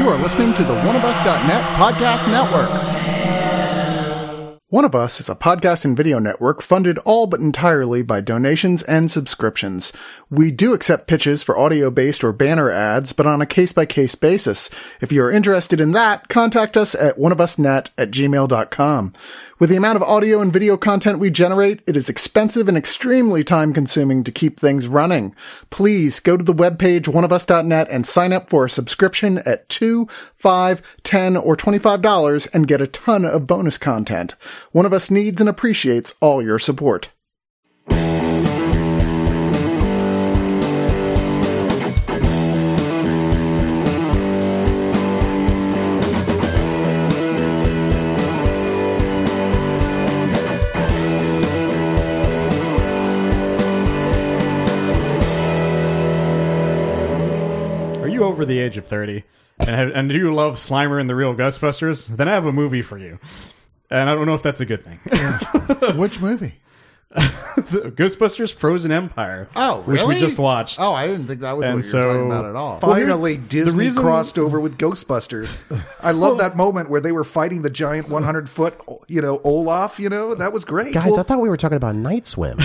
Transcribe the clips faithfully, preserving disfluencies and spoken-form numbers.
You are listening to the one of us dot net podcast network. One of Us is a podcast and video network funded all but entirely by donations and subscriptions. We do accept pitches for audio-based or banner ads, but on a case-by-case basis. If you are interested in that, contact us at one of us net at gmail dot com. With the amount of audio and video content we generate, it is expensive and extremely time-consuming to keep things running. Please go to the webpage one of us dot net and sign up for a subscription at two dollars, five dollars, ten dollars, or twenty-five dollars and get a ton of bonus content. One of Us needs and appreciates all your support. Are you over the age of thirty? And, have, and do you love Slimer and the Real Ghostbusters? Then I have a movie for you. And I don't know if that's a good thing. Which movie? The Ghostbusters Frozen Empire. Oh, really? Which we just watched. Oh, I didn't think that was And what so- you were talking about at all. Finally, Disney reason- crossed over with Ghostbusters. I love that moment where they were fighting the giant one hundred foot, you know, Olaf. You know, that was great. Guys, Well, I thought we were talking about Night Swim.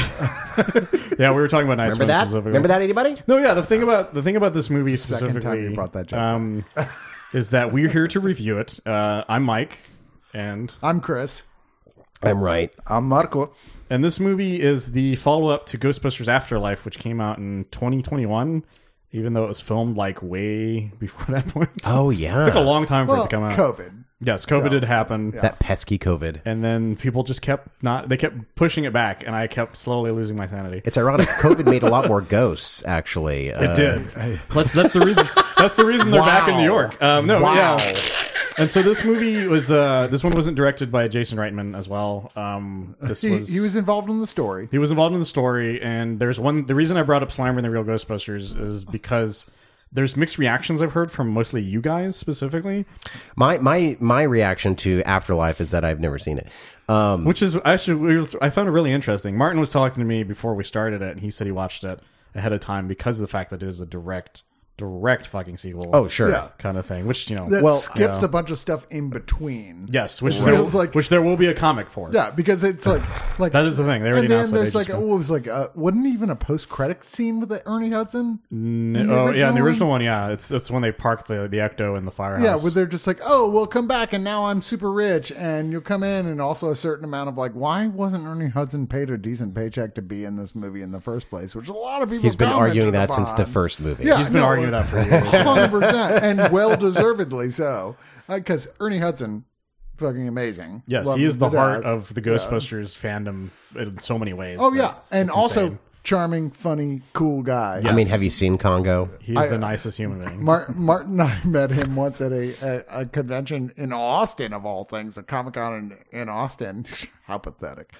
Yeah, we were talking about Night Remember Swim that? specifically. Remember that, anybody? No, yeah. The thing about the thing about this movie It's the second specifically time you brought that joke um, is that we're here to review it. Uh, I'm Mike, and I'm Chris. I'm right. I'm Marco. and this movie is the follow up to Ghostbusters Afterlife, which came out in twenty twenty-one. Even though it was filmed like way before that point. Oh, yeah. It took a long time for Well, it to come out. COVID. Yes, COVID So, did happen. That pesky COVID. And then people just kept not, they kept pushing it back, and I kept slowly losing my sanity. It's ironic. COVID made a lot more ghosts, actually. It did. That's that's the reason. That's the reason they're back in New York. Um, no, Wow. yeah. And so this movie was uh, this one wasn't directed by Jason Reitman as well. Um, this He, was he was involved in the story. he was involved in the story, and there's one. The reason I brought up Slimer and the Real Ghostbusters is because there's mixed reactions I've heard from mostly you guys specifically, My my my reaction to Afterlife is that I've never seen it. Um, which is actually we were- I found it really interesting. Martin was talking to me before we started it, and he said he watched it ahead of time because of the fact that it is a direct. Direct fucking sequel. oh, sure. Yeah. kind of thing. Which you know, That Well, skips yeah. a bunch of stuff in between. yes, which Feels there, like- which there will be a comic for. Yeah, because it's like like That is the thing. They already and then announced that there's like ages ago. oh, it was like uh, wasn't even a post credit scene with the Ernie Hudson. N- in the oh yeah, in the original original one, yeah, it's it's when they park the the Ecto in the firehouse. Yeah, where they're just like, oh, well, come back, and now I'm super rich, and you'll come in, and also a certain amount of like, why wasn't Ernie Hudson paid a decent paycheck to be in this movie in the first place? Which a lot of people He's been commented arguing that upon. since the first movie. Yeah, he's been no, arguing that for years. hundred percent, and well deservedly so, because Ernie Hudson, fucking amazing. Yes, Love he is him the to heart death. of the Ghostbusters fandom in so many ways. Oh that yeah, and it's also insane. charming, funny, cool guy. I mean, have you seen Congo? he's I- the nicest human being. Mar- Martin and I met him once at a, a, a convention in Austin, of all things, a Comic Con in, in Austin. How pathetic.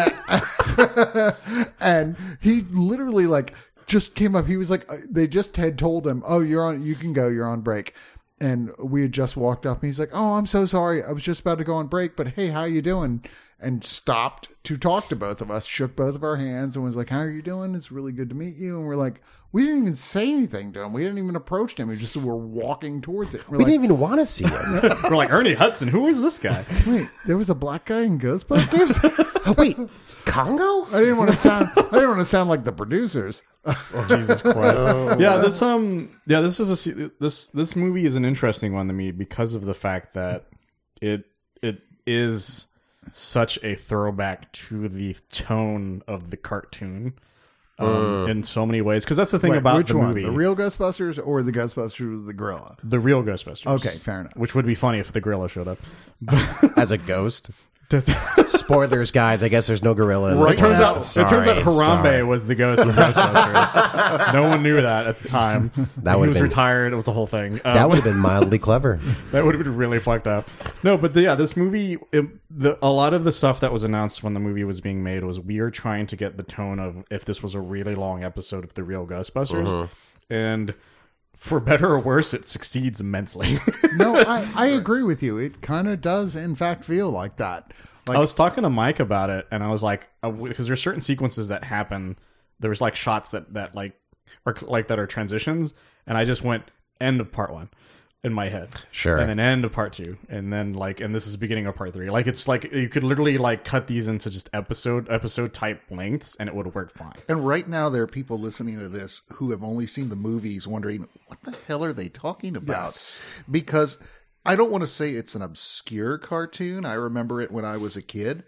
Uh, and he literally, like, just came up. He was like, uh, they just had told him, oh, you're on, you can go, you're on break. And we had just walked up, and he's like, oh, I'm so sorry. I was just about to go on break, but hey, how you doing? And stopped to talk to both of us, shook both of our hands, and was like, how are you doing? It's really good to meet you. And we're like, we didn't even say anything to him. We didn't even approach him. We just were walking towards it. We're We like, didn't even want to see him. We're like Ernie Hudson. Who is this guy? wait, there was a black guy in Ghostbusters? Oh, wait, Congo? I didn't want to sound I didn't want to sound like the producers. Jesus Christ. Yeah, this um, yeah, this is a se- this this movie is an interesting one to me because of the fact that it it is such a throwback to the tone of the cartoon um, in so many ways. Because that's the thing Wait, about which the one? movie, The real Ghostbusters or the Ghostbusters with the gorilla? the real Ghostbusters. Okay, fair enough. Which would be funny if the gorilla showed up. As a ghost? That's- Spoilers, guys. I guess there's no gorilla in It this turns one. out it turns out Sorry, Harambe sorry. was the ghost of Ghostbusters. No one knew that at the time. That he would've was been- retired. It was a whole thing. Um, That would have been mildly clever. that would have been really fucked up. No, but the, yeah, this movie, it, the, a lot of the stuff that was announced when the movie was being made was we are trying to get the tone of if this was a really long episode of the real Ghostbusters, and for better or worse, it succeeds immensely. No, I, I agree with you. It kind of does, in fact, feel like that. Like, I was talking to Mike about it, and I was like, because there's certain sequences that happen. There was like shots that that like are like that are transitions, and I just went end of part one. in my head. Sure. And then end of part two. And then like and this is the beginning of part three. Like it's like you could literally like cut these into just episode episode type lengths and it would work fine. And right now there are people listening to this who have only seen the movies wondering, what the hell are they talking about? Yes. Because I don't want to say it's an obscure cartoon. I remember it when I was a kid,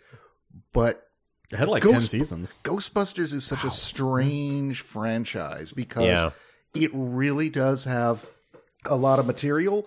but It had like Ghost- ten seasons. Ghostbusters is such a strange franchise because Yeah. it really does have a lot of material,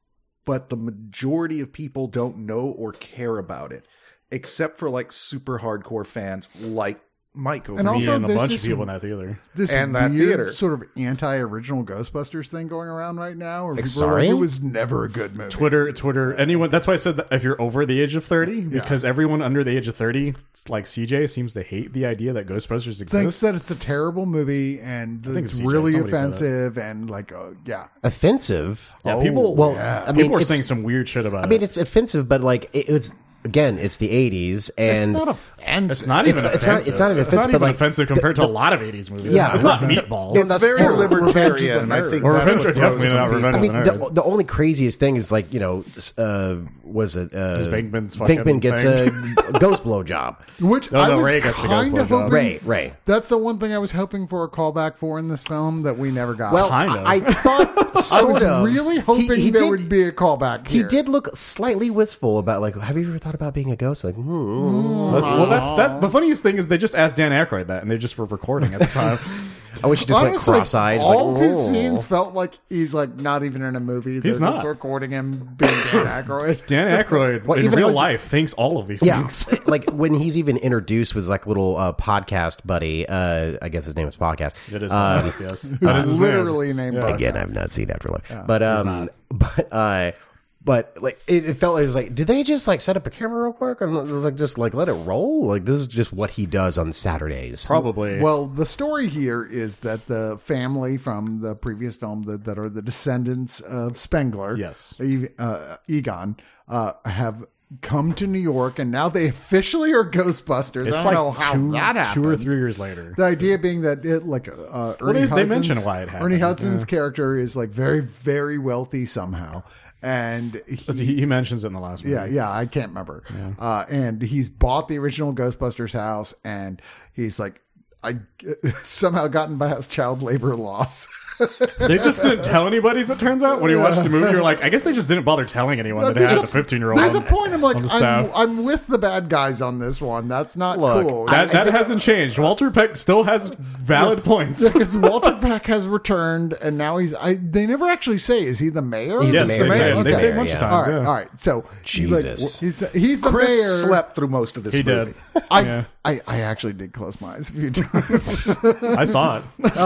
but the majority of people don't know or care about it, except for like super hardcore fans like Mike over And here. also, Me and a there's bunch this- of people in that theater. This And that weird theater. sort of anti-original Ghostbusters thing going around right now, where people are sorry? like, it was never a good movie. Twitter, Twitter, anyone. That's why I said that if you're over the age of thirty, because everyone under the age of thirty, like C J, seems to hate the idea that Ghostbusters exists. Thinks that it's a terrible movie and think it's it's C J. really Somebody said that. offensive and like, uh, yeah. Offensive. yeah, people. Well, yeah. I mean, people are it's, saying some weird shit about I mean, it. it's offensive, but like it, it's again, it's the eighties, and It's not offensive. It's not even It's- it's not- offensive. it's not even offensive, even but, like, offensive compared to a lot of eighties movies. Yeah. it's not meatballs. It's that's very true. libertarian. Revenge of the I think Or that's Revenge, what definitely throws not some Revenge I of mean, the the, Nerds. the only craziest thing is like you know, uh, was it uh, Venkman's fucking Venkman gets thing. a ghost blow job. Which No, I no, was Ray gets the kind Ghost of blowjob. hoping. Ray, Ray. That's the one thing I was hoping for a callback for in this film that we never got. Well, Kind of. I, I thought I sort was of. really hoping He- he there did- would be a callback. He here. did look slightly wistful about like, have you ever thought about being a ghost? Like, hmm. That's, well, that's that. The funniest thing is they just asked Dan Aykroyd that, and they just were recording at the time. I wish he just went Honestly, cross-eyed. He's all like, of his "Oh." scenes felt like he's like not even in a movie. They're He's just not. recording him being Dan Aykroyd. Dan Aykroyd, Well, in even real as- life, thinks all of these Yeah, things. like when he's even introduced with like little uh, podcast buddy. Uh, I guess his name is podcast. It is Uh, honest, yes. That is Who's his literally name. named Yeah. Buck. Again, I've not seen Afterlife, but um, but uh, but like it, it felt like it was like, did they just like set up a camera real quick and like just like let it roll? Like this is just what he does on Saturdays. Probably. Well, the story here is that the family from the previous film that, that are the descendants of Spengler, Yes. E- uh, Egon, uh, have come to New York, and now they officially are Ghostbusters. it's I don't like know how two, that happened. two or three years later. The idea being that it, like uh, Ernie they- they Hudson's, mention why it happened, Ernie Hudson's yeah. character is like very, very wealthy somehow, and he, He, he mentions it in the last movie. yeah, yeah, I can't remember. Uh, and he's bought the original Ghostbusters house, and he's like, I somehow gotten past child labor laws. They just didn't tell anybody, as it turns out. When you watched the movie, you're like, I guess they just didn't bother telling anyone that they had a There's fifteen-year-old There's on, a point. I'm like, on the I'm, staff. I'm with the bad guys on this one. That's not Look, cool. that that hasn't changed. Walter Peck still has valid points. Because Walter Peck has returned, and now he's. I. They never actually say, is he the mayor? He's Yes, the they mayor. say, Yeah, they he's say the a bunch mayor, of yeah. times. All right, yeah. all right. So he's like- Jesus. he's the, he's the Chris mayor. slept through most of this He movie. did. I, Yeah. I I actually did close my eyes a few times. I saw it.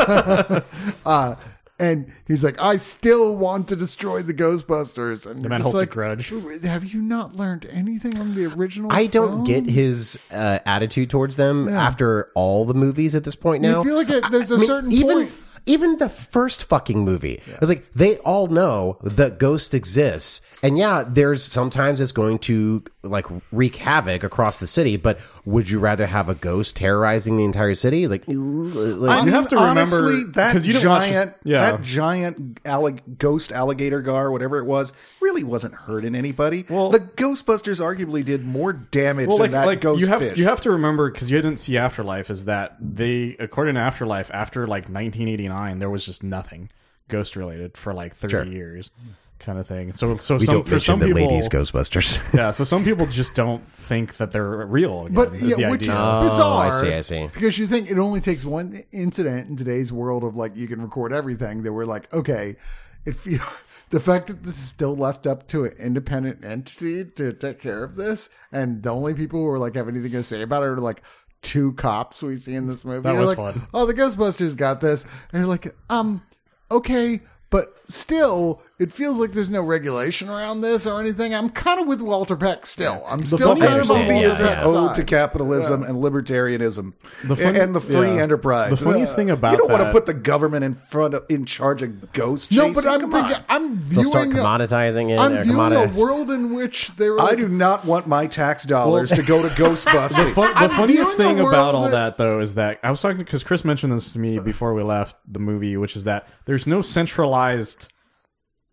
uh, and he's like, I still want to destroy the Ghostbusters. And The man just holds a like, grudge. Have you not learned anything from the original? I don't film? get his uh, attitude towards them after all the movies at this point now. You feel like it, there's a I mean, certain even, point. Even the first fucking movie, I was like, they all know that ghost exists, and yeah, there's sometimes it's going to like wreak havoc across the city. But would you rather have a ghost terrorizing the entire city? Like, like I You mean, have to remember- honestly, that 'cause you didn't watch it- giant, yeah. that giant allig- ghost alligator gar, whatever it was, really wasn't hurting anybody. Well- the Ghostbusters arguably did more damage Well, than like, that like ghost you have fish. you have to remember, because you didn't see Afterlife, is that they, according to Afterlife, after like nineteen eighty-nine, there was just nothing ghost related for like thirty Sure. years, kind of thing. So, so we some don't for mention some the people, ladies Ghostbusters. yeah. So some people just don't think that they're real. Again, But is yeah, the which idea. is Oh, bizarre. I see, I see. Because you think it only takes one incident in today's world of like you can record everything. That we're like, okay, it feels the fact that this is still left up to an independent entity to take care of this, and the only people who are like have anything to say about it are like two cops we see in this movie. That You're was like, fun. oh, the Ghostbusters got this, and you're like, um, okay. But still, it feels like there's no regulation around this or anything. I'm kind of with Walter Peck still. I'm still funny- kind of on I Walter understand, Peck's yeah, ode side. to capitalism and libertarianism The funny- and the free yeah. enterprise. The funniest thing about you don't want to that- put the government in front of in charge of ghost No, chasing. but I'm Come thinking, on. I'm They'll start viewing. A, commoditizing it. I'm or viewing a commoditize- world in which they were. I Like, do not want my tax dollars to go to Ghostbusters. The, fun, the I'm funniest viewing thing a about world all that- that, though, is that I was talking because Chris mentioned this to me before we left the movie, which is that there's no centralized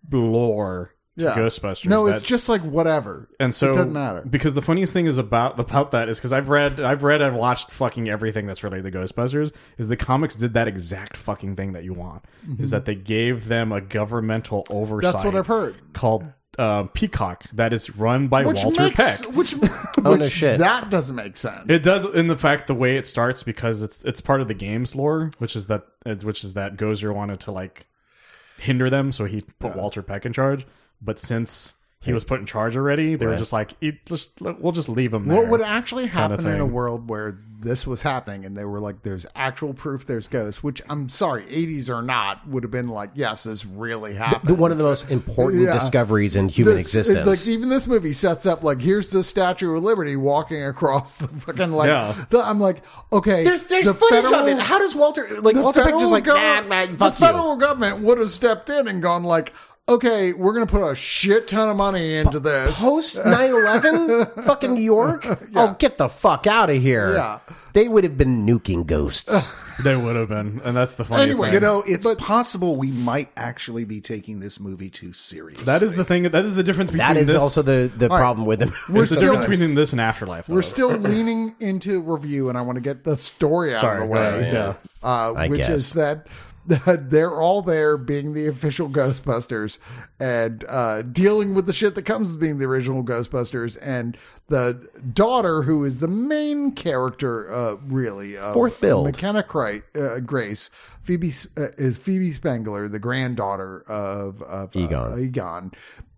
lore to Yeah. Ghostbusters. No, that, it's just like whatever. and so it doesn't matter. because the funniest thing is about about that is because I've read I've read I've watched fucking everything that's related to Ghostbusters. Is the comics did that exact fucking thing that you want? Mm-hmm. Is that they gave them a governmental oversight? That's what I've heard. Called uh, Peacock, that is run by Which Walter makes Peck. which, Oh, which no shit. that doesn't make sense. It does in the fact the way it starts because it's it's part of the game's lore, which is that which is that Gozer wanted to like hinder them, so he put Walter Peck in charge. But since he was put in charge already, they were just like, it, just we'll just leave him there. What would actually kind of happen in a thing. world where this was happening and they were like, there's actual proof there's ghosts, which I'm sorry, eighties or not, would have been like, yes, this really happened. The, one of the most important Yeah. discoveries in human This- existence. Like even this movie sets up like here's the Statue of Liberty walking across the fucking like. Yeah. The, I'm like, okay, there's there's the footage federal- of it. How does Walter like the Walter Peck federal just like nah, government- nah, the fuck you? federal government would have stepped in and gone like, okay, we're gonna put a shit ton of money into this. Post nine eleven, fucking New York. Oh, get the fuck out of here! Yeah. They would have been nuking ghosts. They would have been, and that's the funniest Anyway, thing. You know, it's possible we might actually be taking this movie too seriously. that is the thing. That is the difference between that is this, also the the problem with them. We're it's the still- difference between this and Afterlife. Though. We're still leaning into review, and I want to get the story out Sorry, of the go way. ahead, yeah. Uh, I which guess. is that, that they're all there being the official Ghostbusters and uh, dealing with the shit that comes with being the original Ghostbusters. And the daughter, who is the main character, uh, really, of Fourth build. McKenna Cri- uh, Grace, Phoebe uh, is Phoebe Spangler, the granddaughter of, of uh, Egon. Egon,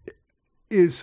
is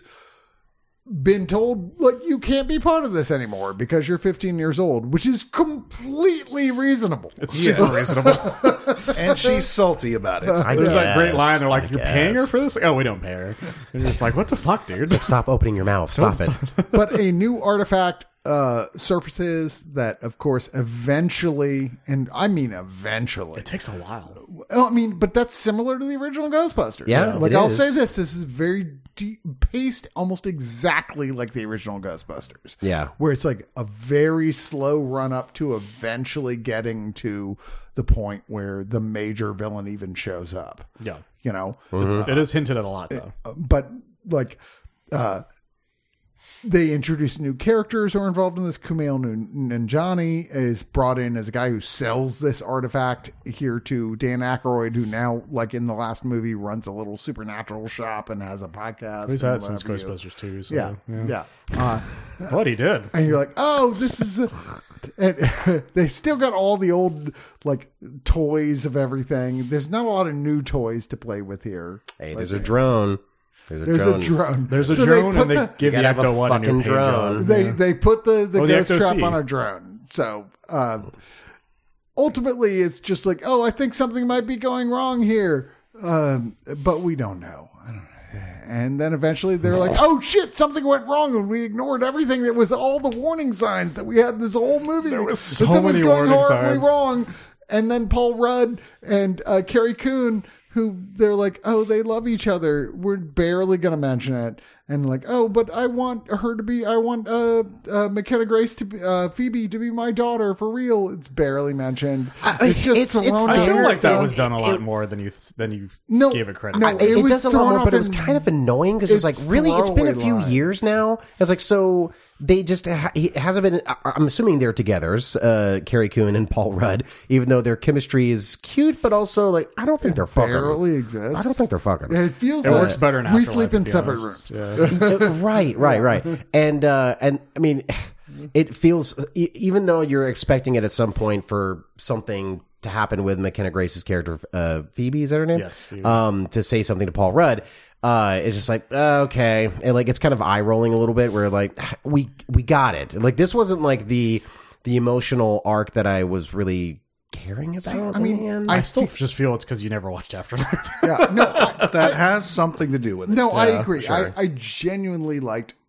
been told like you can't be part of this anymore because you're fifteen years old, which is completely reasonable. It's super reasonable. and she's salty about it. I There's that great guess, line. They're like, I "You're paying her guess. for this?" Like, oh, we don't pay her. And you're just like, "What the fuck, dude?" Stop opening your mouth. Stop it. But a new artifact uh surfaces that of course eventually, and I mean eventually, It takes a while. I mean, but that's similar to the original Ghostbusters. Yeah, like it I'll is. say this: this is very deep, paced, almost exactly like the original Ghostbusters. Yeah. where it's like a very slow run up to eventually getting to the point where the major villain even shows up. Yeah, You know, it is hinted at a lot though. but like uh they introduce new characters who are involved in this. Kumail Nanjiani is brought in as a guy who sells this artifact here to Dan Aykroyd, who now, like in the last movie, runs a little supernatural shop and has a podcast. He's and had since whatever you- Ghostbusters two. So, Yeah, yeah. Uh, What he did. and you're like, oh, this is, a, and they still got all the old like toys of everything. There's not a lot of new toys to play with here. Hey, there's a drone. There's a There's drone. a drone. There's a So they drone, put and they the- give You the gotta have a Ecto one a new fucking paint drone. job. They they put the, the Oh, the ghost Ecto trap C. on a drone. So uh, ultimately, it's just like, oh, I think something might be going wrong here, um, but we don't know. I don't know. And then eventually they're like, oh shit, something went wrong, and we ignored everything that was all the warning signs that we had this whole movie. There was This so thing was many going warning horribly signs. wrong. And then Paul Rudd and uh, Carrie Coon, who they're like, oh, they love each other. We're barely going to mention it. And like, oh, but I want her to be, I want uh, uh, McKenna Grace to be, uh, Phoebe to be my daughter for real. It's barely mentioned. I- it's just it's- it's thrown I out feel there. like that it- was done a lot it- more than you than you No, gave it credit. no, for. it It, was does a lot thrown more, off but it was in- kind of annoying because it's like, it's really, it's been a throwaway few lines. years now. It's like, so they just, ha- it hasn't been, I- I'm assuming they're together, uh, Carrie Coon and Paul Rudd, even though their chemistry is cute, but also like, I don't think they're fucking. barely exists. I don't think they're fucking. It feels It like works better in we Afterlife, sleep to in be separate honest. rooms. Yeah. Uh, right, right, right. And uh, and I mean, it feels e- even though you're expecting it at some point for something to happen with McKenna Grace's character, uh, Phoebe, is that her name? Yes, Phoebe. Um, to say something to Paul Rudd, uh, it's just like uh, okay, and like it's kind of eye rolling a little bit. Where like we we got it. Like this wasn't like the the emotional arc that I was really caring about. I mean, man. I still just feel it's because you never watched Afterlife. Yeah, no, I, That has something to do with it. no, I Yeah, agree. sure. I, I genuinely liked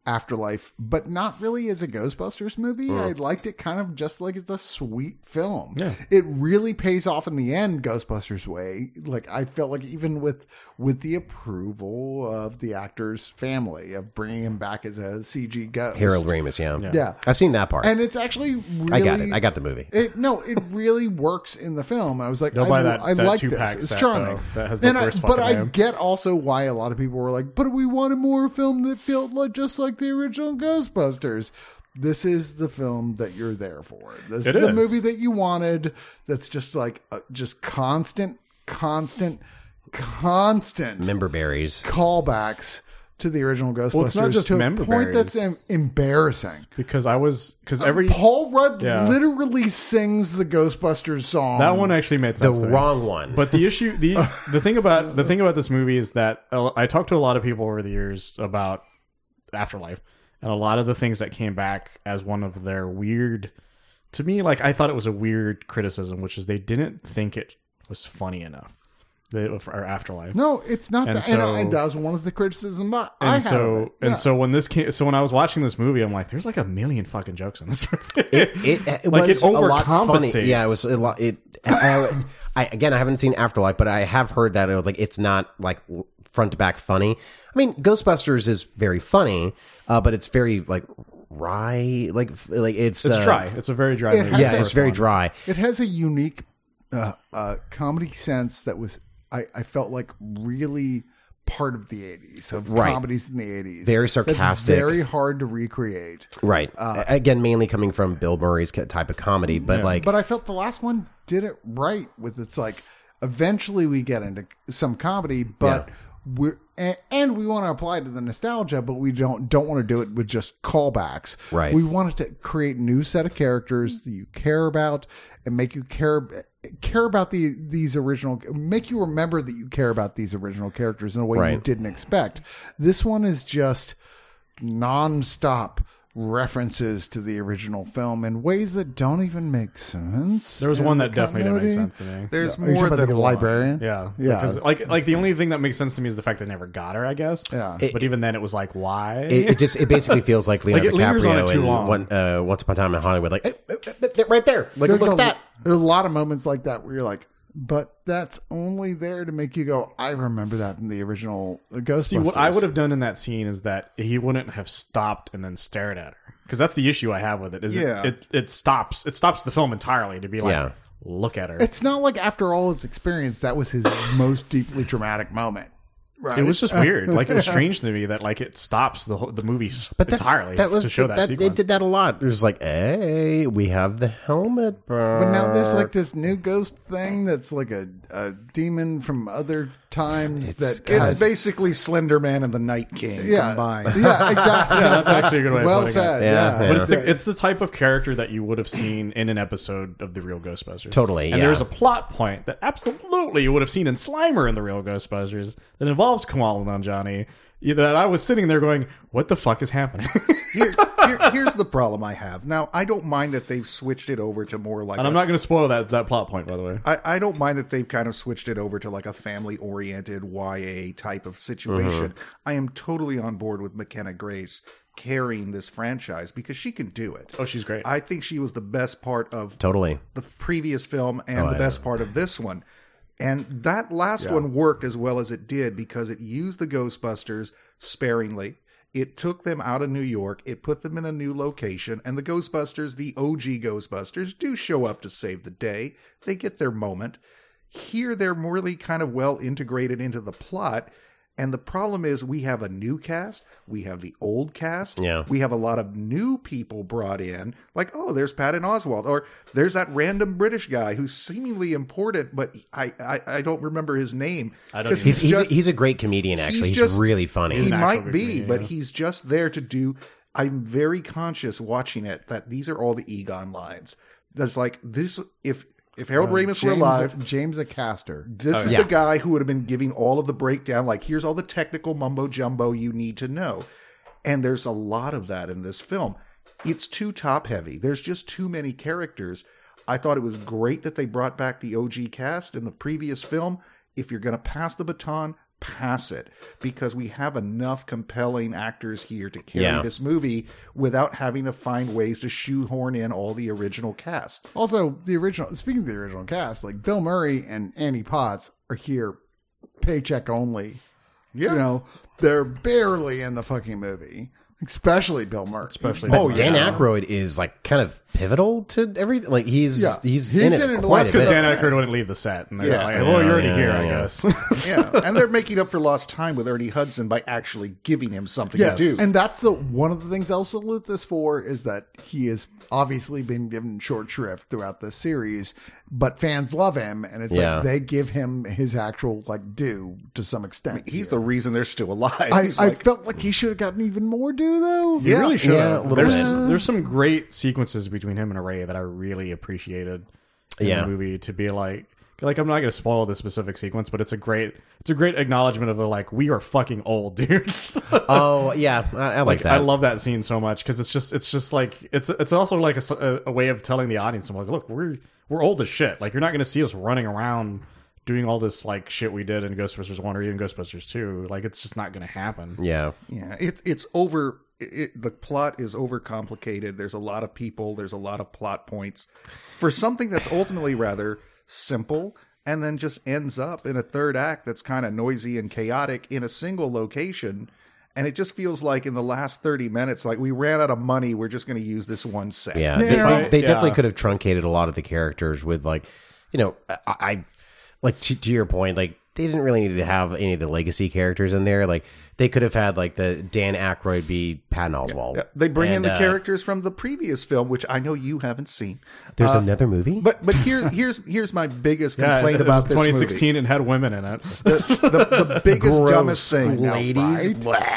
Afterlife, but not really as a Ghostbusters movie. Mm. I liked it kind of just like it's a sweet film. Yeah. It really pays off in the end, Ghostbusters way. Like I felt like even with with the approval of the actor's family of bringing him back as a C G ghost. Harold Ramis, yeah. Yeah. Yeah. I've seen that part. And it's actually really I got it. I got the movie. It, no, it really works in the film. I was like, Go I, buy that- I that like two-pack this. It's set, charming. though, that has the And I- worst but fucking I name. get also why a lot of people were like, but we wanted more film that felt like just like the original Ghostbusters. This is the film that you're there for. This It is the is. movie that you wanted. That's just like uh, just constant, constant, constant Member berries. callbacks to the original Ghostbusters. it's not just to a member point that's berries. em- embarrassing. Because I was because every Paul Rudd Yeah. literally sings the Ghostbusters song. that one actually made The sense. to me. wrong one. But the issue, the the thing about the thing about this movie is that uh, I talked to a lot of people over the years about Afterlife, and a lot of the things that came back as one of their weird, to me, like I thought it was a weird criticism, which is they didn't think it was funny enough. The or Afterlife. No, it's not And that. and so- I, that was one of the criticisms I And I had so, of it. and Yeah. so when this came, so when I was watching this movie, I'm like, there's like a million fucking jokes in this movie. it, it, it Like, was it a lot funny. overcompensates. Yeah, it was a lot. It, I, I, again, I haven't seen Afterlife, but I have heard that it was like it's not like front to back funny. I mean, Ghostbusters is very funny, uh, but it's very like wry, like like it's It's uh, dry. It's a very dry it movie. has Yeah, a- it's very dry. it has a unique uh, uh, comedy sense that was I, I felt like really part of the eighties of Right. comedies in the eighties. Very That's sarcastic. very hard to recreate. Right. Uh, Again, mainly coming from Bill Murray's type of comedy, but like But I felt the last one did it right with its like. Eventually, we get into some comedy, but we're and, and we want to apply to the nostalgia, but we don't don't want to do it with just callbacks. Right. We wanted to create a new set of characters that you care about and make you care care about the these original make you remember that you care about these original characters in a way you Right. didn't expect. This one is just nonstop references to the original film in ways that don't even make sense. There was in one the that definitely didn't make continuity. sense to me. There's Are you more talking about than the one. librarian. Yeah, Yeah. Because like like the only thing that makes sense to me is the fact they never got her. I guess. Yeah. It- but even then, it was like, why? it, it just it basically feels like Leonardo Like, it lingers on it DiCaprio too in long. one, uh, Once Upon a Time in Hollywood, like eh, eh, eh, eh, right there, like There's look a, at that. there's a lot of moments like that where you're like, but that's only there to make you go, I remember that from the original Ghostbusters. See, what I would have done in that scene is that he wouldn't have stopped and then stared at her, because that's the issue I have with it. Is Yeah. it, it it stops it stops the film entirely to be like, Yeah. look at her. It's not like after all his experience, that was his most deeply dramatic moment. Right? It was just weird. Like, it was strange to me that like it stops the whole, the movie But that, entirely that was to show that, that sequence. it did that a lot. There's like, hey, we have the helmet. But now there's like this new ghost thing that's like a, a demon from other times It's- that It's has, basically Slender Man and the Night King yeah, combined. yeah, exactly. Yeah, that's actually a good way of well putting it. said. Yeah, Yeah, yeah. But it's the, it's the type of character that you would have seen in an episode of the real Ghostbusters. Totally, And yeah. there's a plot point that absolutely you would have seen in Slimer in the real Ghostbusters that involves Kumail Nanjiani. That I was sitting there going, "What the fuck is happening?" Here, here, here's the problem I have. Now, I don't mind that they've switched it over to more like and I'm a- not going to spoil that that plot point, by the way. I, I don't mind that they've kind of switched it over to like a family-oriented Y A type of situation. I am totally on board with McKenna Grace carrying this franchise because she can do it. Oh, she's great. I think she was the best part of Totally. the previous film and the yeah. best part of this one. And that last one worked as well as it did because it used the Ghostbusters sparingly. It took them out of New York. It put them in a new location. And the Ghostbusters, the O G Ghostbusters, do show up to save the day. They get their moment. Here, they're really kind of well integrated into the plot. And the problem is we have a new cast. We have the old cast. Yeah. We have a lot of new people brought in. Like, oh, there's Patton Oswalt. Or there's that random British guy who's seemingly important, but I, I, I don't remember his name. I don't 'Cause either. He's he's, just- a, he's a great comedian. Actually, he's, just- really funny. He an actual might good be, comedian, but yeah. he's just there to do. I'm very conscious watching it that these are all the Egon lines. That's like this. If if Harold Ramis were James, alive, James Acaster. this is yeah. the guy who would have been giving all of the breakdown. Like, here's all the technical mumbo jumbo you need to know. And there's a lot of that in this film. It's too top heavy. There's just too many characters. I thought it was great that they brought back the O G cast in the previous film. If you're going to pass the baton, pass it because we have enough compelling actors here to carry Yeah. this movie without having to find ways to shoehorn in all the original cast. Also, the original, speaking of the original cast, like Bill Murray and Annie Potts are here paycheck only. Yeah. You know, they're barely in the fucking movie, especially Bill Murray. Especially, But Oh, Dan yeah. Aykroyd is like kind of pivotal to everything. Like he's Yeah. he's, He's in, in it it a quite lot a because bit. Dan Aykroyd wouldn't leave the set, and they're Yeah. just like, "Oh, you're already Yeah, here, I yeah. guess." Yeah, and they're making up for lost time with Ernie Hudson by actually giving him something Yes, to do. and that's the, one of the things I'll salute this for is that he has obviously been given short shrift throughout the series, but fans love him, and it's Yeah. like they give him his actual like due to some extent. He's here. the reason they're still alive. I, He's I like, felt like he should have gotten even more due though. You really should Yeah, a have. little There's bit. there's some great sequences between him and Ray that I really appreciated in Yeah. the movie. To be like, like I'm not going to spoil the specific sequence, but it's a great it's a great acknowledgement of the like we are fucking old, dude. Oh yeah, I, I like, like that. I love that scene so much because it's just it's just like it's it's also like a, s- a- a way of telling the audience, I'm like, look, we're we're old as shit. Like you're not going to see us running around doing all this like shit we did in Ghostbusters one or even Ghostbusters two. Like it's just not going to happen. yeah. yeah, it, it's over. It, the plot is overcomplicated. There's a lot of people. There's a lot of plot points for something that's ultimately rather simple, and then just ends up in a third act that's kind of noisy and chaotic in a single location. And it just feels like in the last thirty minutes, like we ran out of money. We're just going to use this one set. Yeah, Yeah. they, they, they Yeah. definitely could have truncated a lot of the characters with like, you know, I, I like to, to your point, like they didn't really need to have any of the legacy characters in there. Like they could have had like the Dan Aykroyd be Patton Oswalt. Yeah, they bring in And, the uh, characters from the previous film, which I know you haven't seen. There's another movie, But but here's here's here's my biggest Yeah, complaint it, it about was this twenty movie. sixteen and had women in it. The, the, the biggest Gross dumbest thing, ladies.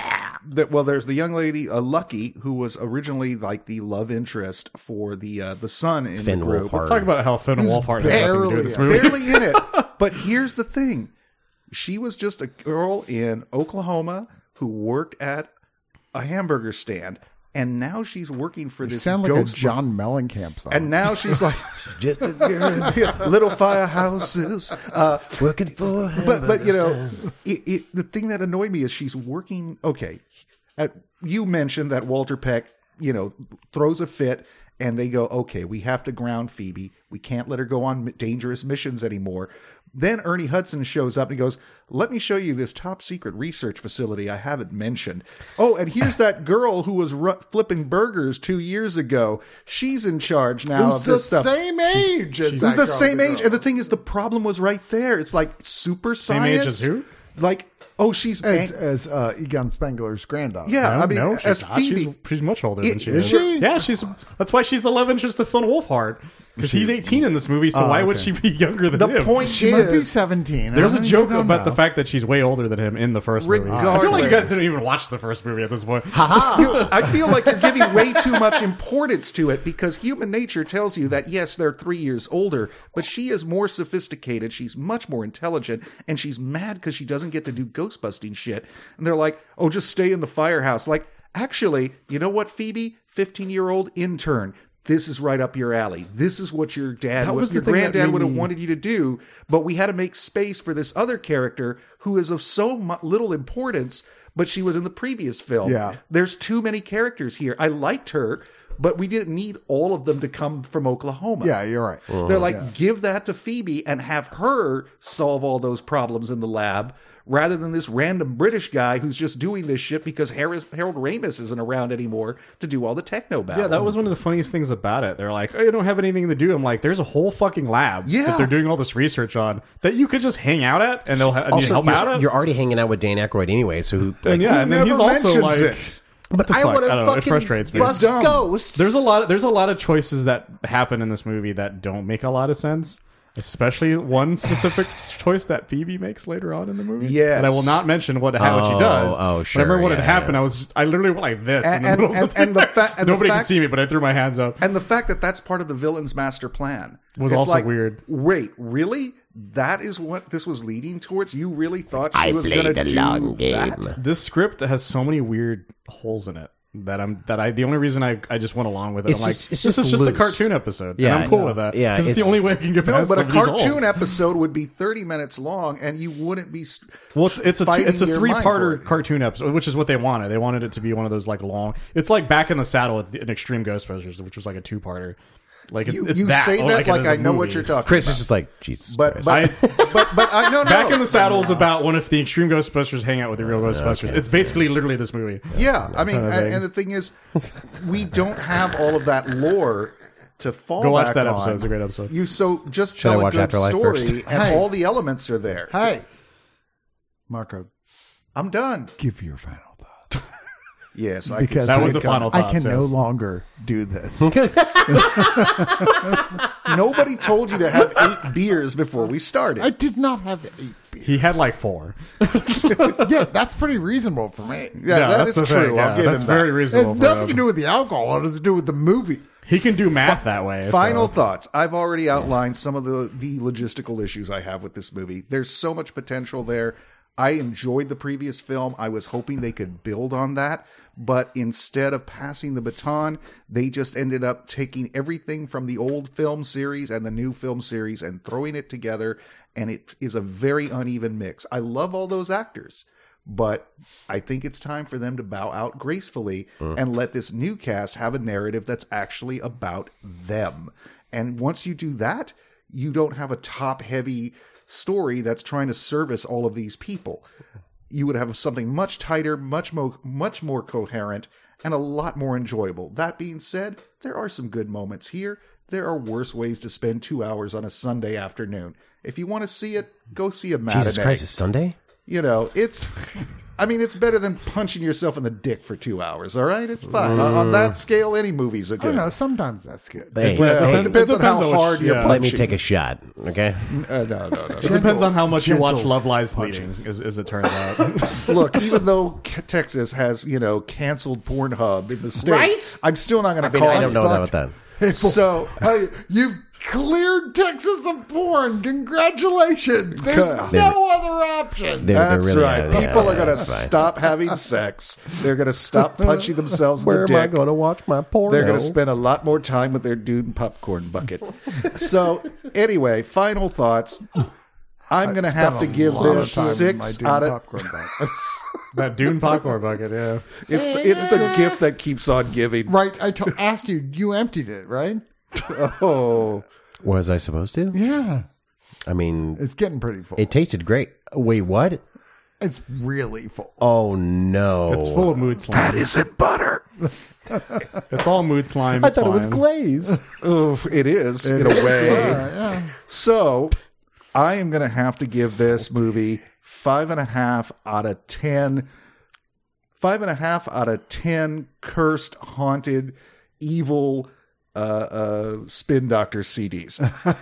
that well, there's the young lady, uh, Lucky, who was originally like the love interest for the uh, the son in Finn the group. Wolfhard. Talk about how Finn Wolfhard has nothing to do with this movie. Barely in it. But here's the thing: she was just a girl in Oklahoma who worked at a hamburger stand, and now she's working for You this sound like a ghost. John Mellencamp song. and now she's like Just little firehouses. Uh, working for him. but but you know, it, it, the thing that annoyed me is she's working. Okay, at, you mentioned that Walter Peck, you know, throws a fit, and they go, okay, we have to ground Phoebe. We can't let her go on dangerous missions anymore. Then Ernie Hudson shows up and he goes, let me show you this top secret research facility I haven't mentioned. Oh, and here's that girl who was ru- flipping burgers two years ago. She's in charge now Who's of the this stuff. same age as Who's that the girl, same the age? girl. And the thing is, the problem was right there. It's like super science. Same age as who? Like, oh, she's as as uh, Egon Spengler's granddaughter. yeah. No, I mean, no, she's as not. Phoebe, She's, she's much older than Is- she is is. she? Yeah, she's. That's why she's the love interest of Finn Wolfhard because he's eighteen in this movie. So Oh, why would okay. she be younger than the him? point She might be is, seventeen. There's I a don't joke even about know. the fact that she's way older than him in the first movie. I feel like you Regardless. guys didn't even watch the first movie at this point. you, I feel like you're giving way too much importance to it because human nature tells you that yes, they're three years older, but she is more sophisticated. She's much more intelligent, and she's mad because she doesn't get to do ghost busting shit. And they're like, "Oh, just stay in the firehouse." Like, actually, you know what, Phoebe, fifteen-year-old intern. This is right up your alley. This is what your dad, That would, was your the thing that granddad made would have me- wanted you to do. But we had to make space for this other character who is of so mu- little importance, but she was in the previous film. Yeah. There's too many characters here. I liked her, but we didn't need all of them to come from Oklahoma. Yeah, you're right. They're like, give that to Phoebe and have her solve all those problems in the lab rather than this random British guy who's just doing this shit because Harris, Harold Ramis isn't around anymore to do all the techno battle. Yeah, that was one of the funniest things about it. They're like, "Oh, you don't have anything to do." I'm like, "There's a whole fucking lab Yeah. that they're doing all this research on that you could just hang out at, and they'll ha- need also, help out you're, at." you're already hanging out with Dan Aykroyd anyway, so who, like, and yeah, and then he's never also mentions like, it? "What the I fuck?" want I to don't know. It fucking frustrates me. bust dumb. ghosts. There's a lot. There's a lot of choices that happen in this movie that don't make a lot of sense. Especially one specific choice that Phoebe makes later on in the movie. Yes. And I will not mention what how Oh, she does. oh, But sure, I remember when yeah, it happened, yeah. I was just, I literally went like this in And- the middle and- of the and the thing. fa- and the Nobody fact- could see me, but I threw my hands up. And the fact that that's part of the villain's master plan Was It's also like, weird. Wait, really? That is what this was leading towards? You really thought she I was played going to the do long that? game. This script has so many weird holes in it. that I'm that I the only reason I I just went along with it. It's I'm just- like, it's this just is just a loose. cartoon episode. Yeah, and I'm cool yeah, with that. yeah, 'Cause it's, the it's- only way I can get No, past but a some of these cartoon holes. episode would be thirty minutes long, and you wouldn't be. st- Well, it's it's a two, fighting it's a your three mind for parter it. cartoon episode, which is what they wanted. They wanted it to be one of those like long. It's like Back in the Saddle with an Extreme Ghostbusters, which was like a two parter. Like it's, You, it's you that. say oh, that it like is a I know what movie. you're talking Chris about. is just like Jesus. But Christ. but, but but I no no. Back in the Saddle is about one if the Extreme Ghostbusters hang out with the real Ghostbusters. It's basically literally this movie. Yeah, I mean, kind of and, thing. and the thing is, we don't have all of that lore to fall Go watch back that on. episode. It's a great episode. You so just Should I tell a watch good Afterlife story, first? and Hey. all the elements are there. Hey, Marco, I'm done. give your final thoughts. Yes, I Because That I was the can- final I thoughts, can no yes. longer do this. can, nobody told you to have eight beers before we started. I did not have eight beers. He had like four. Yeah, that's pretty reasonable for me. yeah, that that's is the true. thing, I'll yeah. give That's him very that. It has reasonable. for nothing him. to do with the alcohol. It has to do with the movie. He can do math that way. Final so. thoughts. I've already outlined some of the, the logistical issues I have with this movie. There's so much potential there. I enjoyed the previous film. I was hoping they could build on that. But instead of passing the baton, they just ended up taking everything from the old film series and the new film series and throwing it together. And it is a very uneven mix. I love all those actors. But I think it's time for them to bow out gracefully and let this new cast have a narrative that's actually about them. And once you do that, you don't have a top-heavy story that's trying to service all of these people. You would have something much tighter, much more, much more coherent, and a lot more enjoyable. That being said, there are some good moments here. There are worse ways to spend two hours on a Sunday afternoon. If you want to see it, go see a matinee. Jesus Christ, it's Sunday? You know, it's, I mean, it's better than punching yourself in the dick for two hours, all right? It's fine. On, on that scale, any movies are I good. don't know. Sometimes that's good. Hey, Well, hey, it depends, it on how depends on hard which- you're yeah. punching. let me take a shot, okay? Uh, no, no, no. It depends on how much you watch gentle Love Lies Bleeding, as, as it turns out. Look, even though K- Texas has, you know, canceled Pornhub in the state, Right? I'm still not going I to mean, call I it don't know that fucked. with that. So, Hey, you've cleared Texas of porn. Congratulations. There's Good. no other option. They're, they're that's really, right. yeah, People yeah, are going to that's fine. stop having sex. They're going to stop punching themselves in Where the am I dick. going to watch my porno? They're going to spend a lot more time with their Dune popcorn bucket. So, anyway, final thoughts. I'm going to have to give this six out of. popcorn bucket. That Dune popcorn bucket, yeah. It's the, it's the gift that keeps on giving. Right. I to- asked you. You emptied it, right? Oh, Was I supposed to? Yeah. I mean, It's getting pretty full. it tasted great. Wait, what? It's really full. Oh, no. It's full of mood slime. isn't butter. It's all mood slime. I It's thought it was fine. glaze. Oh, it is in a way. Yeah, yeah. So, I am going to have to give this movie five and a half out of ten. Five and a half out of ten cursed, haunted, evil uh, uh, spin doctor C Ds.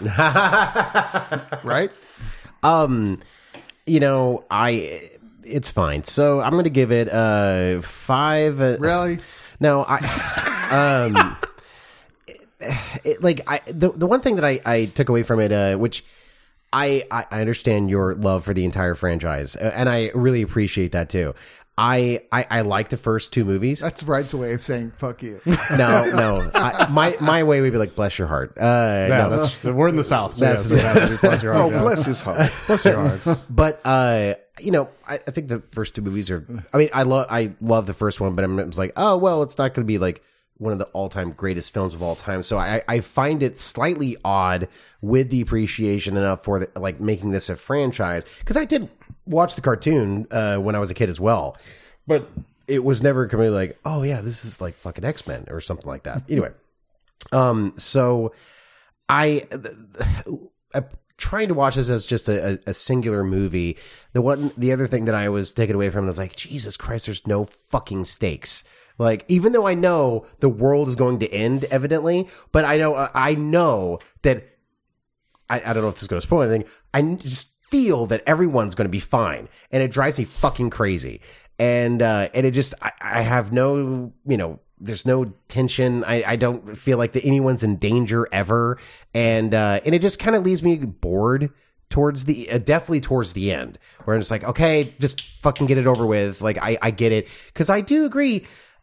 Right? Um, you know, I it's fine. So I'm going to give it uh five. Uh, Really? No, I um, it, like I the the one thing that I I took away from it, uh, which. I, I I understand your love for the entire franchise, uh, and I really appreciate that too. I, I, I like the first two movies. That's Wright's way of saying "fuck you." No, no, I, my my way would be like bless your heart. Uh, Yeah, no, that's, we're in the South, so That's- yes, it has to be bless your heart. Oh, yeah. bless his heart. Bless your heart. but uh, you know, I, I think the first two movies are. I mean, I love I love the first one, but I'm it's like, oh well, it's not going to be like one of the all time greatest films of all time. So I I find it slightly odd with the appreciation enough for the, like making this a franchise, because I did watch the cartoon uh, when I was a kid as well, but it was never completely like, oh yeah, this is like fucking X-Men or something like that. Anyway, um, so I. I trying to watch this as just a, a, a singular movie. The one, the other thing that I was taken away from was like, Jesus Christ, there's no fucking stakes. Like, even though I know the world is going to end, evidently, but I know, I know that, I, I don't know if this is going to spoil anything. I just feel that everyone's going to be fine. And it drives me fucking crazy. And, uh, and it just, I, I have no, you know, there's no tension. I, I don't feel like that anyone's in danger ever. And, uh, and it just kind of leaves me bored towards the, uh, definitely towards the end, where I'm just like, okay, just fucking get it over with. Like, I, I get it. Cause I do agree.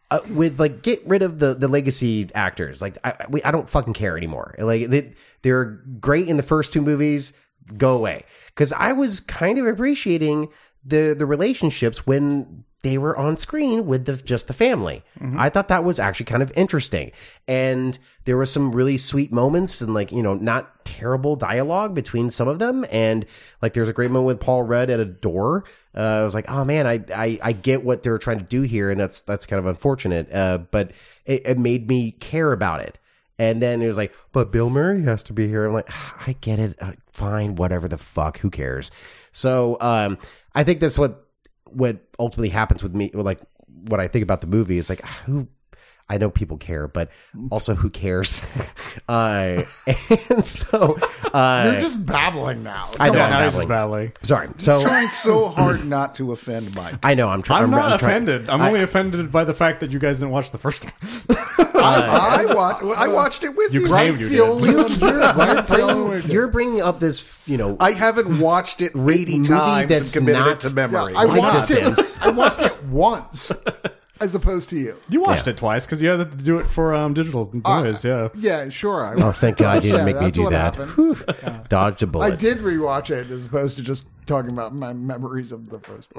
uh, with like get rid of the the legacy actors. Like I we, I don't fucking care anymore. Like they, they're great in the first two movies. Go away. Because I was kind of appreciating the the relationships when they were on screen with the, just the family. Mm-hmm. I thought that was actually kind of interesting. And there were some really sweet moments and like, you know, not terrible dialogue between some of them. And like, there's a great moment with Paul Rudd at a door. Uh, I was like, oh man, I, I, I get what they're trying to do here. And that's, that's kind of unfortunate. Uh, but it, it made me care about it. And then it was like, but Bill Murray has to be here. I'm like, I get it. Uh, fine, whatever the fuck. Who cares? So um, I think that's what what ultimately happens with me. Like what I think about the movie is like, who? I know people care, but also who cares? uh, and so uh, you're just babbling now. I know Yeah, I'm now he's babbling. just babbling. Sorry. So Trying so hard not to offend Mike. I know I'm trying. I'm not I'm trying- offended. I'm I- only offended by the fact that you guys didn't watch the first one. I, I watched. I watched it with You you. claimed That's you the did. only You, one. you're, That's the only way bringing, to- you're bringing up this, you know, I haven't watched it eighty movie times and that's committed not- it to memory. I watched existence. it. I watched it once, as opposed to you. You watched Yeah. it twice because you had to do it for um, digital Uh, noise. Yeah. Yeah, sure. I oh, thank God you didn't Yeah, make me that's do what that. happened. Whew. Dodged a bullet. I did rewatch it as opposed to just talking about my memories of the first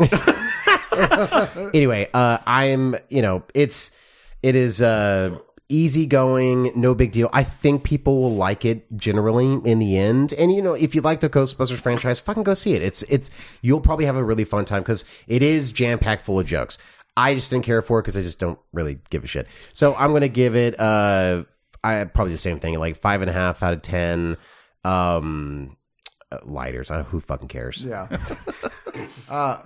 one. Anyway, uh, I'm, you know, it's, it is, uh, easygoing, no big deal. I think people will like it generally in the end. And, you know, if you like the Ghostbusters franchise, fucking go see it. It's, it's, you'll probably have a really fun time because it is jam packed full of jokes. I just didn't care for it because I just don't really give a shit. So I'm going to give it, uh, I probably the same thing, like five and a half out of ten. Um, uh, lighters. I don't know who fucking cares. Yeah. uh,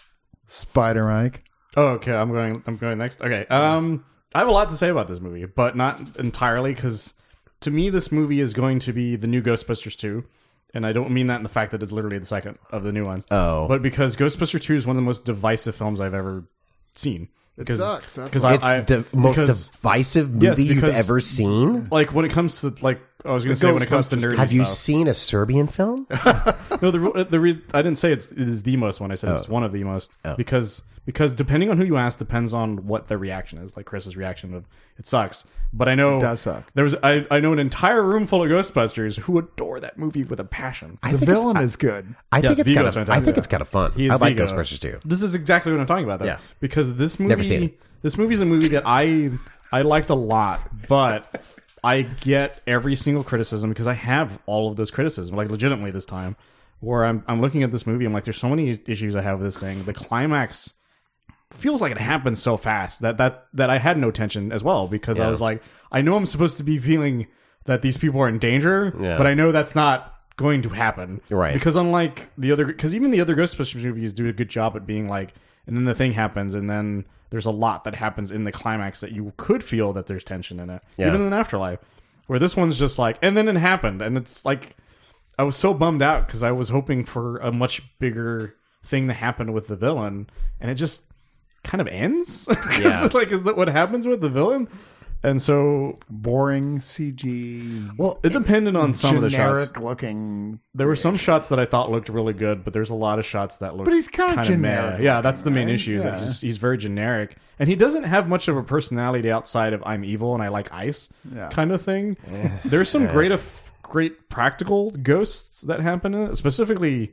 Spider Ike. Oh, okay. I'm going. I'm going next. Okay. Um, I have a lot to say about this movie, but not entirely because to me, this movie is going to be the new Ghostbusters two, and I don't mean that in the fact that it's literally the second of the new ones. Oh. but because Ghostbusters two is one of the most divisive films I've ever seen. It sucks. That's because why- It's the most because, divisive movie Yes, you've because- ever seen. like when it comes to like I was going to say when it comes to Ghostbusters. nerdy Have you stuff. seen a Serbian film? No, the the re- I didn't say it's it is the most one. I said it's one of the most because because depending on who you ask depends on what the reaction is. Like Chris's reaction of it sucks, but I know It does suck. There was I, I know an entire room full of Ghostbusters who adore that movie with a passion. I the think it's- villain I, is good. I Yes, think it's Vigo's kind of. I fantastic. think it's kind of fun. He is I like Vigo. Ghostbusters too. This is exactly what I'm talking about, though. Yeah. Because this movie, Never seen it. this movie is a movie that I I liked a lot, but I get every single criticism because I have all of those criticisms, like legitimately this time, where I'm I'm looking at this movie, I'm like, there's so many issues I have with this thing. The climax feels like it happens so fast that that that I had no tension as well because Yeah. I was like, I know I'm supposed to be feeling that these people are in danger, Yeah. but I know that's not going to happen, Right. Because unlike the other, because even the other Ghostbusters movies do a good job at being like, and then the thing happens, and then there's a lot that happens in the climax that you could feel that there's tension in it, Yeah. even in Afterlife, where this one's just like, and then it happened, and it's like, I was so bummed out because I was hoping for a much bigger thing to happen with the villain, and it just kind of ends. Yeah. It's like, is that what happens with the villain? And so Boring C G. Well, it depended on some of the shots. Generic looking. There were some shots that I thought looked really good, but there's a lot of shots that look. But he's kinda kinda generic meh. Yeah, that's the looking, main right? issue. Is that Yeah. he's, just- he's very generic, and he doesn't have much of a personality outside of "I'm evil and I like ice" Yeah. kind of thing. There's some great, of, great practical ghosts that happen in it. Specifically,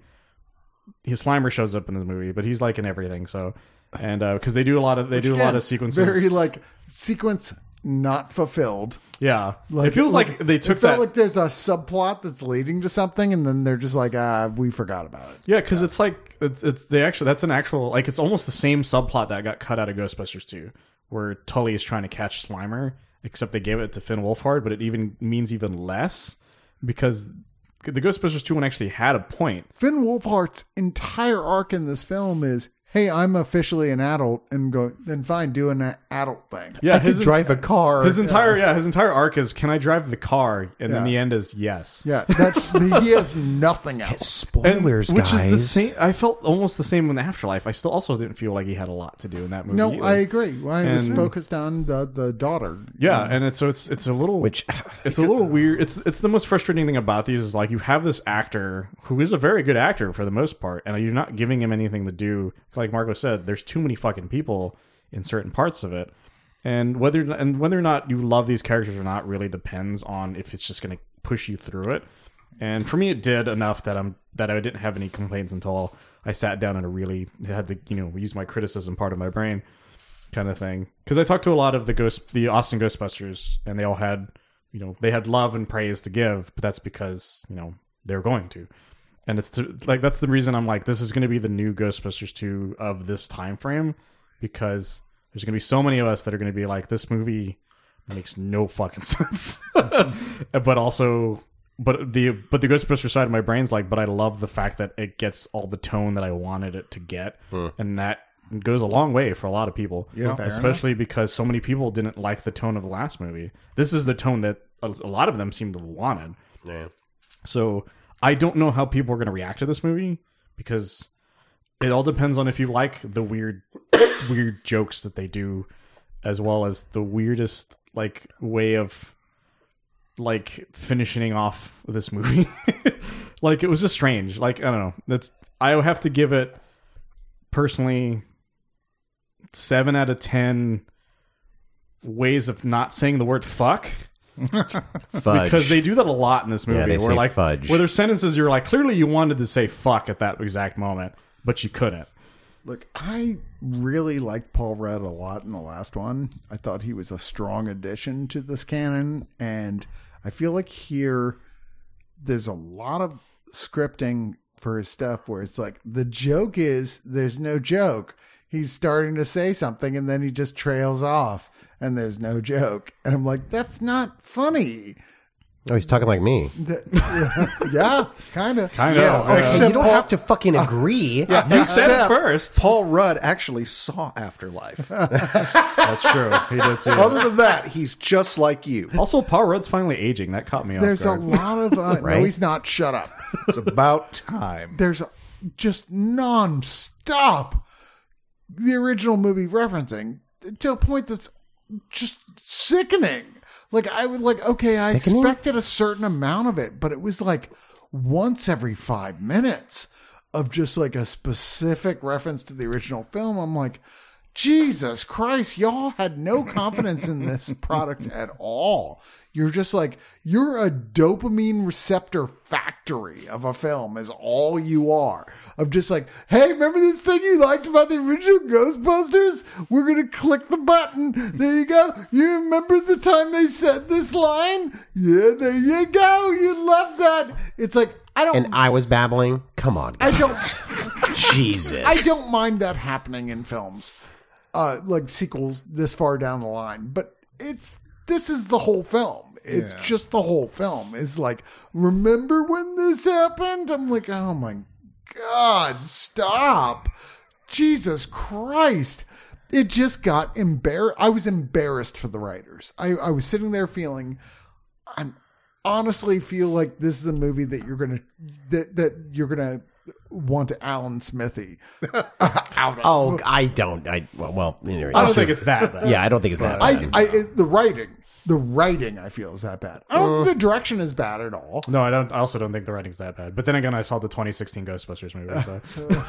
his Slimer shows up in this movie, but he's like in everything. So, and because they do a lot of they do a lot Again, of sequences. Very like sequence not fulfilled. yeah, it feels like, they took it felt that. like there's a subplot that's leading to something, and then they're just like, ah, we forgot about it. Yeah, because it's like it's, it's they actually that's an actual like it's almost the same subplot that got cut out of Ghostbusters two, where Tully is trying to catch Slimer, except they gave it to Finn Wolfhard, but it even means even less because the Ghostbusters two one actually had a point. Finn Wolfhard's entire arc in this film is, hey, I'm officially an adult, and go then fine, do an a- adult thing. Yeah, I could his drive a car. His entire yeah. his entire arc is can I drive the car, and then Yeah. the end is yes. Yeah, that's he has nothing else. And- spoilers, which guys. is the same. I felt almost the same in Afterlife. I still also didn't feel like he had a lot to do in that movie. No, either. I agree. I was And- focused on the, the daughter. Yeah, and it's so it's it's a little Which- it's a little weird. It's it's the most frustrating thing about these is like you have this actor who is a very good actor for the most part, and you're not giving him anything to do. Like Marco said, there's too many fucking people in certain parts of it, And whether and whether or not you love these characters or not really depends on if it's just going to push you through it. And for me, it did enough that I'm that I didn't have any complaints until I sat down and really had to, you know, use my criticism part of my brain, kind of thing. Because I talked to a lot of the ghost, the Austin Ghostbusters, and they all had, you know, they had love and praise to give, but that's because, you know, they're going to. And it's to, like that's the reason I'm like, this is going to be the new Ghostbusters two of this time frame, because there's going to be so many of us that are going to be like, this movie makes no fucking sense. But also, but the but the Ghostbusters side of my brain's like, but I love the fact that it gets all the tone that I wanted it to get, hmm. and that goes a long way for a lot of people. Yeah, especially because so many people didn't like the tone of the last movie. This is the tone that a, a lot of them seem to have wanted. Yeah. So I don't know how people are going to react to this movie, because it all depends on if you like the weird, weird jokes that they do, as well as the weirdest like way of like finishing off this movie. Like, it was just strange. Like, I don't know. That's I have to give it personally seven out of ten ways of not saying the word fuck. Fudge. Because they do that a lot in this movie. Yeah, they where say like fudge. where there's sentences you're like, clearly you wanted to say fuck at that exact moment, but you couldn't. Look, I really liked Paul Rudd a lot in the last one. I thought he was a strong addition to this canon, and I feel like here there's a lot of scripting for his stuff where it's like, the joke is there's no joke. He's starting to say something and then he just trails off and there's no joke. And I'm like, that's not funny. Oh, he's talking like me. That, yeah, kind of. Kind of. Yeah, Uh, except you don't Paul, have to fucking agree. Yeah, You said it except first. Paul Rudd actually saw Afterlife. That's true. He did see it. Other than that, he's just like you. Also, Paul Rudd's finally aging. That caught me off There's a guard. lot of... Uh, Right? No, he's not. Shut up. It's about time. There's a, just non-stop the original movie referencing to a point that's just sickening. Like, I would like, okay, I Sickening? expected a certain amount of it, but it was like once every five minutes of just like a specific reference to the original film. I'm like, Jesus Christ, y'all had no confidence in this product at all. You're just like, you're a dopamine receptor factory of a film is all you are. Of just like, hey, remember this thing you liked about the original Ghostbusters? We're going to click the button. There you go. You remember the time they said this line? Yeah, there you go. You love that. It's like, I don't... And I was babbling. Come on, guys. I don't... Jesus. I don't mind that happening in films. Uh, like sequels this far down the line, but it's this is the whole film. It's Yeah. just the whole film. Is like, remember when this happened? I'm like, oh my God, stop. Jesus Christ. It just got embarrassed. I was embarrassed for the writers. I, I was sitting there feeling, I'm honestly feel like this is the movie that you're going to, that, that you're going to want to Alan Smithy out of. Oh, I don't. I well, well anyway, I don't think it's that bad. Yeah, I don't think it's that I, bad. I, it- the writing, the writing, I feel is that bad. I don't think the direction is bad at all. No, I don't. I also don't think the writing's that bad. But then again, I saw the twenty sixteen Ghostbusters movie, so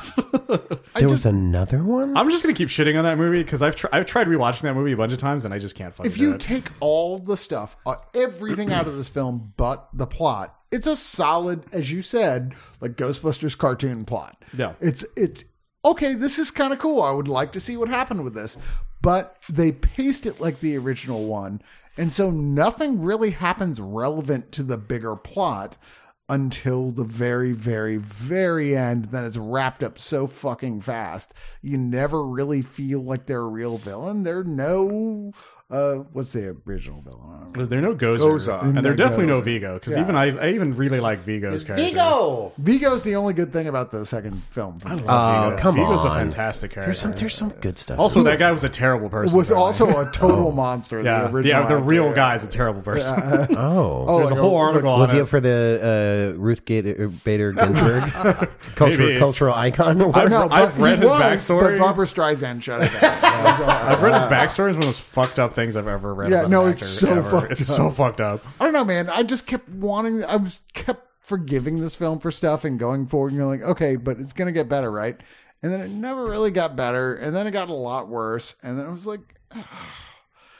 I there just, was another one? I'm just gonna keep shitting on that movie because I've tr- I've tried rewatching that movie a bunch of times and I just can't fucking if do you it. take all the stuff, uh, everything out of this film, but the plot, it's a solid, as you said, like Ghostbusters cartoon plot. Yeah. It's it's okay. This is kind of cool. I would like to see what happened with this, but they paced it like the original one, and so nothing really happens relevant to the bigger plot until the very, very, very end. Then it's wrapped up so fucking fast. You never really feel like they're a real villain. They're no, uh, what's the original villain? I don't remember. There's- They're no Gozer, Gozer. and they're No definitely no Gozer. Vigo because Yeah. even I, I even really like Vigo's character. Vigo. Vigo's the only good thing about the second film. For me. Oh, come Vigo's on. a fantastic character. There's some. There's some good stuff. Also, that guy was a terrible person. was apparently. also a total monster. yeah, the original yeah. The actor, real yeah. guy's a terrible person. oh. Oh, There's like a whole article Was on he it. up for the uh, Ruth Gator, Bader Ginsburg cultural Maybe. cultural icon? Or I've, whatever? No, but I've read he his was, backstory. But Barbara Streisand shut it down. I've read his backstory. It's one of the most fucked up things I've ever read. Yeah, about no, an it's actor so ever. fucked It's up. so fucked up. I don't know, man. I just kept wanting. I was kept forgiving this film for stuff and going forward. And you're like, okay, but it's gonna get better, right? And then it never really got better, and then it got a lot worse, and then it was like,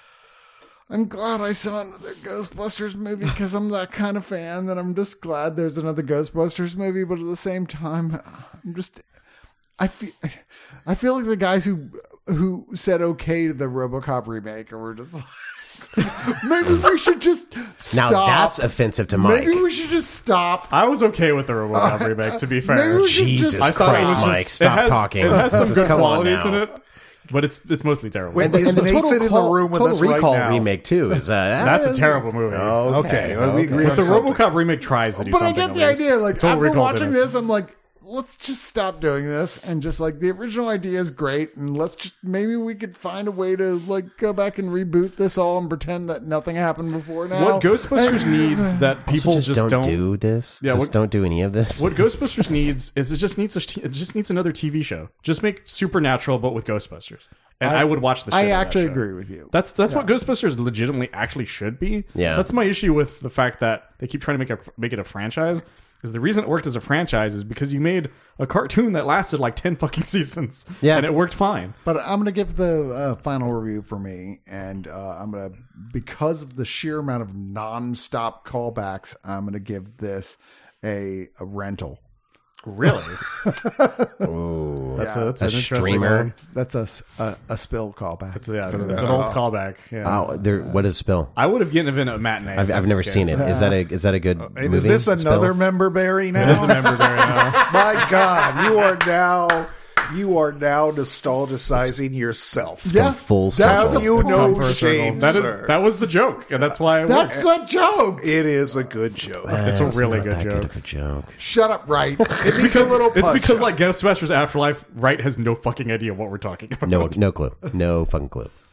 I'm glad I saw another Ghostbusters movie because I'm that kind of fan that I'm just glad there's another Ghostbusters movie. But at the same time, I'm just, I feel, I feel like the guys who who said okay to the RoboCop remake were just like, maybe we should just stop. Now that's offensive to Mike. Maybe we should just stop. I was okay with the RoboCop Uh, remake, to be maybe fair. we should Jesus just- I thought it Christ, was just- Mike, it stop has- talking. It has some Just good come on qualities now. in it, but it's it's mostly terrible. Wait, Is and the Nathan Total in the Call- room with Total us right Recall now? remake too is uh, That's a that is- terrible movie. Okay, well, we agree But on the something. RoboCop remake tries to do But I something. get at the least. idea. Like Total after Recall watching didn't. this, I'm like, let's just stop doing this and just like the original idea is great, and let's just maybe we could find a way to like go back and reboot this all and pretend that nothing happened before now. What Ghostbusters needs that Also, people just, just, don't, don't do this. Yeah, just what- don't do any of this. What Ghostbusters needs is it just needs a, it just needs another T V show. Just make Supernatural, but with Ghostbusters, and I, I- would watch the. Shit I out of that actually show. agree with you. That's that's what Ghostbusters legitimately actually should be. Yeah. that's my issue with the fact that they keep trying to make a make it a franchise. Is the reason it worked as a franchise is because you made a cartoon that lasted like ten fucking seasons. Yeah. and it worked fine. But I'm going to give the uh, final review for me, and uh, I'm going to, because of the sheer amount of nonstop callbacks, I'm going to give this a, a rental. Really, Ooh. that's Yeah. a that's A an interesting streamer? one. That's a, a, a spill callback. It's, yeah, it's, For the- it's an old callback. Yeah. Oh, there. What is Spill? I would have given it a matinee. if I've, that's I've never the seen case. it. Is that a is that a good Hey, movie? is this another Spill? member Barry It is now? a member very now. My God, you are now you are now nostalgicizing yourself. Yeah. Full Have circle. you no Come for a circle. shame, That is sir? that was the joke, and that's why it That's worked. a joke. It is a good joke. It's a That's really not good that joke. Good of a joke. Shut up, right? It needs a little It's punch because up. like Ghostbusters Afterlife, Wright has no fucking idea what we're talking about. No, no clue. No fucking clue.